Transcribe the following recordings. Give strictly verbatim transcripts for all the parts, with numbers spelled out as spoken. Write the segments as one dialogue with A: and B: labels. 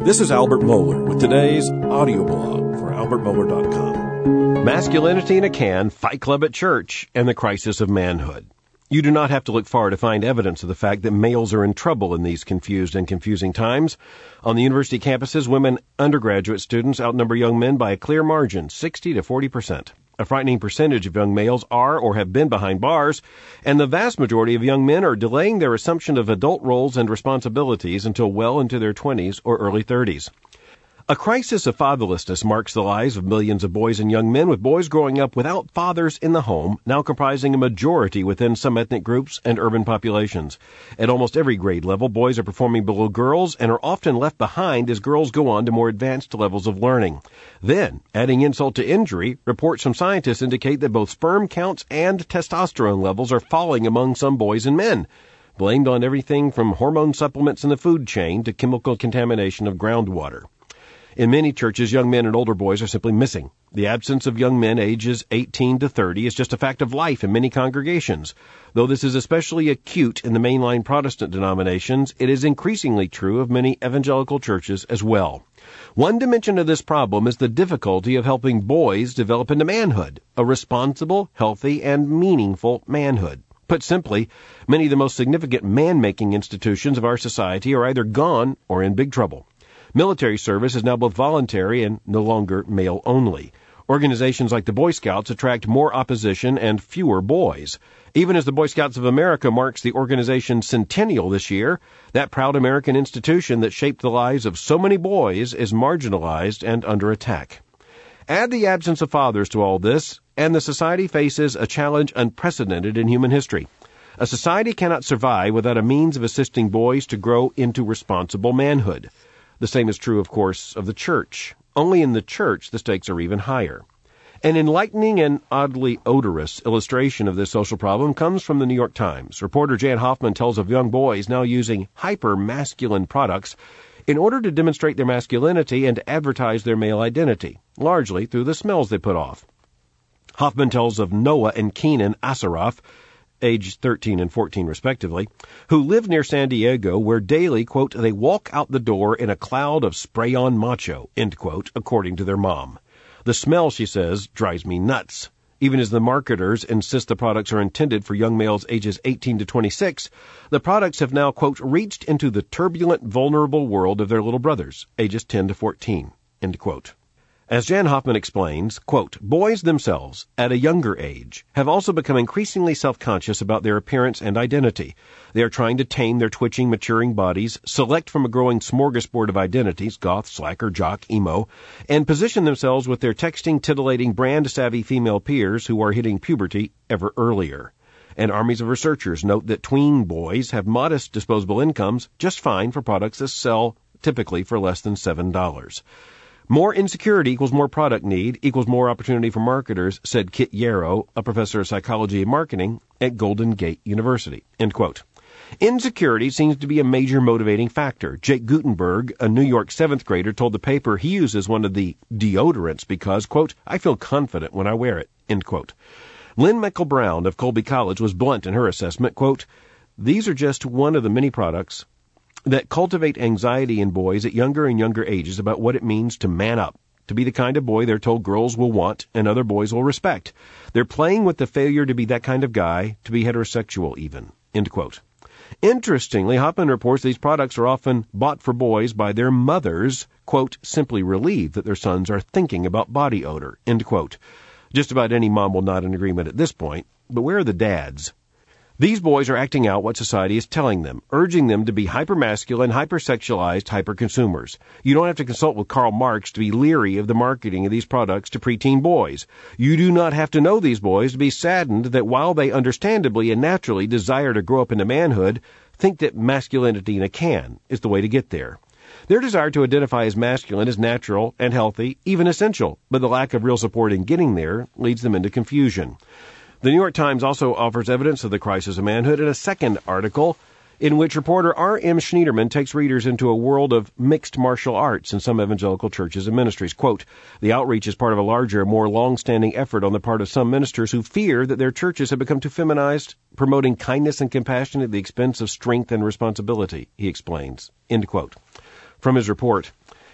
A: This is Albert Mohler with today's audio blog for albert mohler dot com.
B: Masculinity in a Can, Fight Club at Church, and the Crisis of Manhood. You do not have to look far to find evidence of the fact that males are in trouble in these confused and confusing times. On the university campuses, women undergraduate students outnumber young men by a clear margin, sixty to forty percent. A frightening percentage of young males are or have been behind bars, and the vast majority of young men are delaying their assumption of adult roles and responsibilities until well into their twenties or early thirties. A crisis of fatherlessness marks the lives of millions of boys and young men, with boys growing up without fathers in the home, now comprising a majority within some ethnic groups and urban populations. At almost every grade level, boys are performing below girls and are often left behind as girls go on to more advanced levels of learning. Then, adding insult to injury, reports from scientists indicate that both sperm counts and testosterone levels are falling among some boys and men, blamed on everything from hormone supplements in the food chain to chemical contamination of groundwater. In many churches, young men and older boys are simply missing. The absence of young men ages eighteen to thirty is just a fact of life in many congregations. Though this is especially acute in the mainline Protestant denominations, it is increasingly true of many evangelical churches as well. One dimension of this problem is the difficulty of helping boys develop into manhood, a responsible, healthy, and meaningful manhood. Put simply, many of the most significant man-making institutions of our society are either gone or in big trouble. Military service is now both voluntary and no longer male-only. Organizations like the Boy Scouts attract more opposition and fewer boys. Even as the Boy Scouts of America marks the organization's centennial this year, that proud American institution that shaped the lives of so many boys is marginalized and under attack. Add the absence of fathers to all this, and the society faces a challenge unprecedented in human history. A society cannot survive without a means of assisting boys to grow into responsible manhood. The same is true, of course, of the church. Only in the church the stakes are even higher. An enlightening and oddly odorous illustration of this social problem comes from the New York Times. Reporter Jan Hoffman tells of young boys now using hyper-masculine products in order to demonstrate their masculinity and to advertise their male identity, largely through the smells they put off. Hoffman tells of Noah and Keenan Asaroff, aged thirteen and fourteen respectively, who live near San Diego, where daily, quote, they walk out the door in a cloud of spray-on macho, end quote, according to their mom. The smell, she says, drives me nuts. Even as the marketers insist the products are intended for young males ages eighteen to twenty-six, the products have now, quote, reached into the turbulent, vulnerable world of their little brothers, ages ten to fourteen, end quote. As Jan Hoffman explains, quote, boys themselves, at a younger age, have also become increasingly self-conscious about their appearance and identity. They are trying to tame their twitching, maturing bodies, select from a growing smorgasbord of identities, goth, slacker, jock, emo, and position themselves with their texting, titillating, brand-savvy female peers who are hitting puberty ever earlier. And armies of researchers note that tween boys have modest disposable incomes, just fine for products that sell typically for less than seven dollars. More insecurity equals more product need, equals more opportunity for marketers, said Kit Yarrow, a professor of psychology and marketing at Golden Gate University, end quote. Insecurity seems to be a major motivating factor. Jake Gutenberg, a New York seventh grader, told the paper he uses one of the deodorants because, quote, I feel confident when I wear it, end quote. Lynn Michael-Brown of Colby College was blunt in her assessment, quote, these are just one of the many products that cultivate anxiety in boys at younger and younger ages about what it means to man up, to be the kind of boy they're told girls will want and other boys will respect. They're playing with the failure to be that kind of guy, to be heterosexual even, end quote. Interestingly, Hoffman reports these products are often bought for boys by their mothers, quote, simply relieved that their sons are thinking about body odor, end quote. Just about any mom will nod in agreement at this point, but where are the dads? These boys are acting out what society is telling them, urging them to be hypermasculine, hypersexualized, hyperconsumers. You don't have to consult with Karl Marx to be leery of the marketing of these products to preteen boys. You do not have to know these boys to be saddened that while they understandably and naturally desire to grow up into manhood, think that masculinity in a can is the way to get there. Their desire to identify as masculine is natural and healthy, even essential, but the lack of real support in getting there leads them into confusion. The New York Times also offers evidence of the crisis of manhood in a second article in which reporter R M Schneiderman takes readers into a world of mixed martial arts in some evangelical churches and ministries. Quote, the outreach is part of a larger, more long-standing effort on the part of some ministers who fear that their churches have become too feminized, promoting kindness and compassion at the expense of strength and responsibility, he explains. End quote. From his report,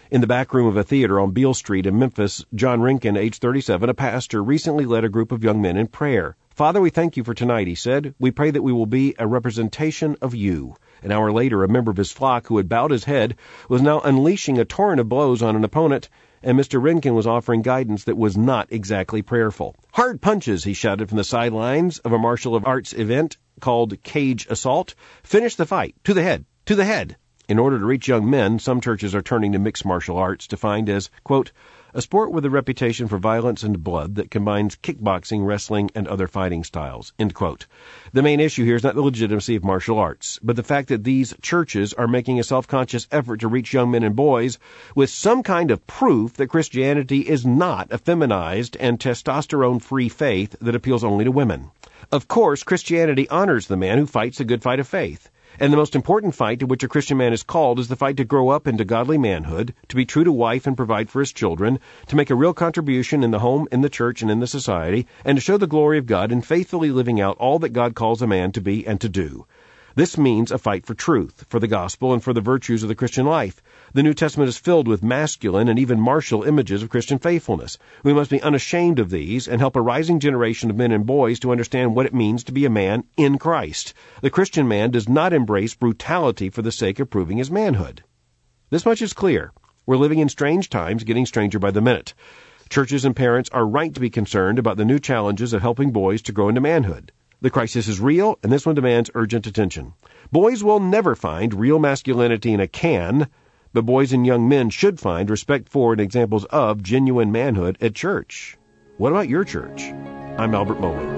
B: In the back room of a theater on Beale Street in Memphis, John Rinkin, age thirty-seven, a pastor, recently led a group of young men in prayer. "Father, we thank you for tonight," he said. "We pray that we will be a representation of you." An hour later, a member of his flock who had bowed his head was now unleashing a torrent of blows on an opponent, and Mister Rinkin was offering guidance that was not exactly prayerful. "Hard punches," he shouted from the sidelines of a martial arts event called Cage Assault. "Finish the fight. To the head. To the head." In order to reach young men, some churches are turning to mixed martial arts, defined as, quote, "a sport with a reputation for violence and blood that combines kickboxing, wrestling, and other fighting styles," end quote. The main issue here is not the legitimacy of martial arts, but the fact that these churches are making a self-conscious effort to reach young men and boys with some kind of proof that Christianity is not a feminized and testosterone-free faith that appeals only to women. Of course, Christianity honors the man who fights the good fight of faith. And the most important fight to which a Christian man is called is the fight to grow up into godly manhood, to be true to wife and provide for his children, to make a real contribution in the home, in the church, and in the society, and to show the glory of God in faithfully living out all that God calls a man to be and to do. This means a fight for truth, for the gospel, and for the virtues of the Christian life. The New Testament is filled with masculine and even martial images of Christian faithfulness. We must be unashamed of these and help a rising generation of men and boys to understand what it means to be a man in Christ. The Christian man does not embrace brutality for the sake of proving his manhood. This much is clear. We're living in strange times, getting stranger by the minute. Churches and parents are right to be concerned about the new challenges of helping boys to grow into manhood. The crisis is real, and this one demands urgent attention. Boys will never find real masculinity in a can, but boys and young men should find respect for and examples of genuine manhood at church. What about your church? I'm Albert Mohler.